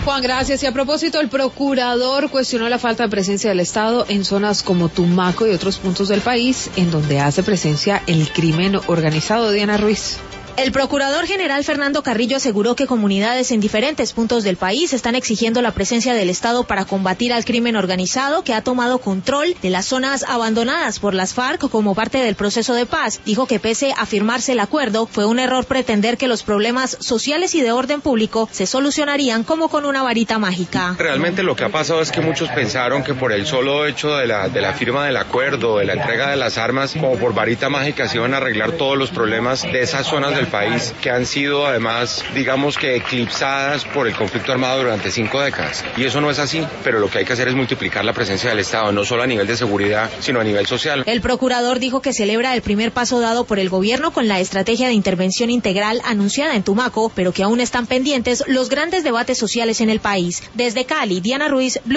Juan, gracias. Y a propósito, el procurador cuestionó la falta de presencia del Estado en zonas como Tumaco y otros puntos del país en donde hace presencia el crimen organizado. Diana Ruiz. El procurador general Fernando Carrillo aseguró que comunidades en diferentes puntos del país están exigiendo la presencia del Estado para combatir al crimen organizado que ha tomado control de las zonas abandonadas por las FARC como parte del proceso de paz. Dijo que pese a firmarse el acuerdo, fue un error pretender que los problemas sociales y de orden público se solucionarían como con una varita mágica. Realmente lo que ha pasado es que muchos pensaron que por el solo hecho de la firma del acuerdo, de la entrega de las armas, como por varita mágica se iban a arreglar todos los problemas de esas zonas del país que han sido además, digamos que eclipsadas por el conflicto armado durante 5 décadas. Y eso no es así, pero lo que hay que hacer es multiplicar la presencia del Estado, no solo a nivel de seguridad, sino a nivel social. El procurador dijo que celebra el primer paso dado por el gobierno con la estrategia de intervención integral anunciada en Tumaco, pero que aún están pendientes los grandes debates sociales en el país. Desde Cali, Diana Ruiz, Blue.